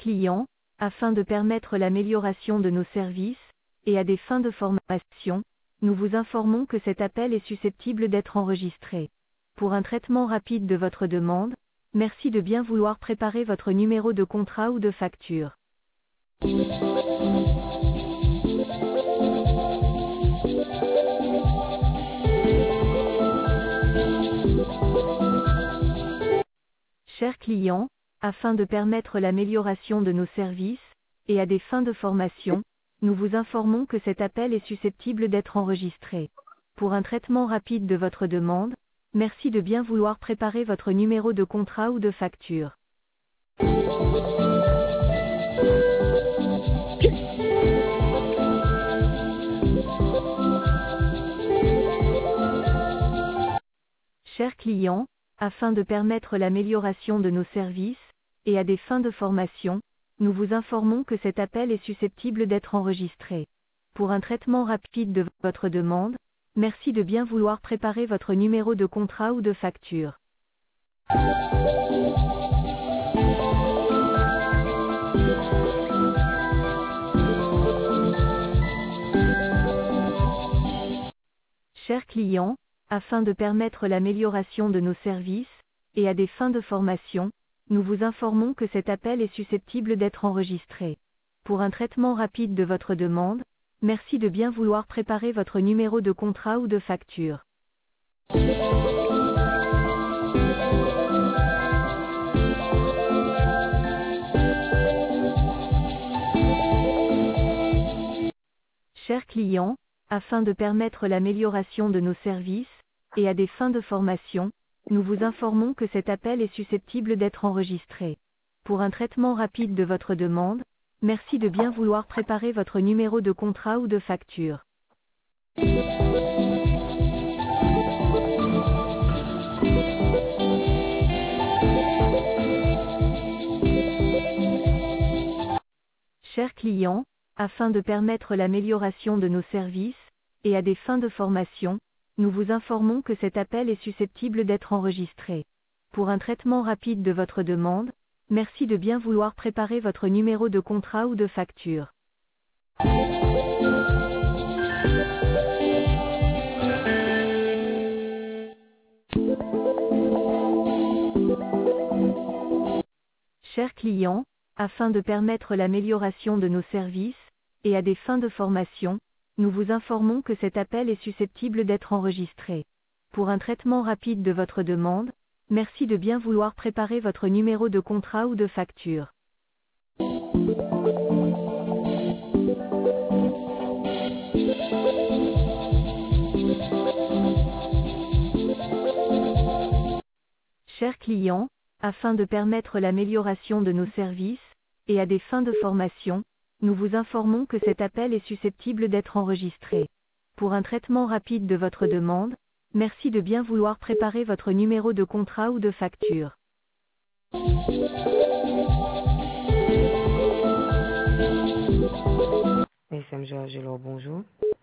client, afin de permettre l'amélioration de nos services, et à des fins de formation, nous vous informons que cet appel est susceptible d'être enregistré. Pour un traitement rapide de votre demande, merci de bien vouloir préparer votre numéro de contrat ou de facture. Chers clients, afin de permettre l'amélioration de nos services, et à des fins de formation, nous vous informons que cet appel est susceptible d'être enregistré. Pour un traitement rapide de votre demande, merci de bien vouloir préparer votre numéro de contrat ou de facture. Chers clients, afin de permettre l'amélioration de nos services, et à des fins de formation, nous vous informons que cet appel est susceptible d'être enregistré. Pour un traitement rapide de votre demande, merci de bien vouloir préparer votre numéro de contrat ou de facture. Chers clients, afin de permettre l'amélioration de nos services, et à des fins de formation, nous vous informons que cet appel est susceptible d'être enregistré. Pour un traitement rapide de votre demande, merci de bien vouloir préparer votre numéro de contrat ou de facture. Chers clients, afin de permettre l'amélioration de nos services, et à des fins de formation, nous vous informons que cet appel est susceptible d'être enregistré. Pour un traitement rapide de votre demande, merci de bien vouloir préparer votre numéro de contrat ou de facture. Chers clients, afin de permettre l'amélioration de nos services, et à des fins de formation, nous vous informons que cet appel est susceptible d'être enregistré. Pour un traitement rapide de votre demande, merci de bien vouloir préparer votre numéro de contrat ou de facture. Chers clients, afin de permettre l'amélioration de nos services, et à des fins de formation, nous vous informons que cet appel est susceptible d'être enregistré. Pour un traitement rapide de votre demande, merci de bien vouloir préparer votre numéro de contrat ou de facture. Chers clients, afin de permettre l'amélioration de nos services, et à des fins de formation, nous vous informons que cet appel est susceptible d'être enregistré. Pour un traitement rapide de votre demande, merci de bien vouloir préparer votre numéro de contrat ou de facture. FM Georges, bonjour.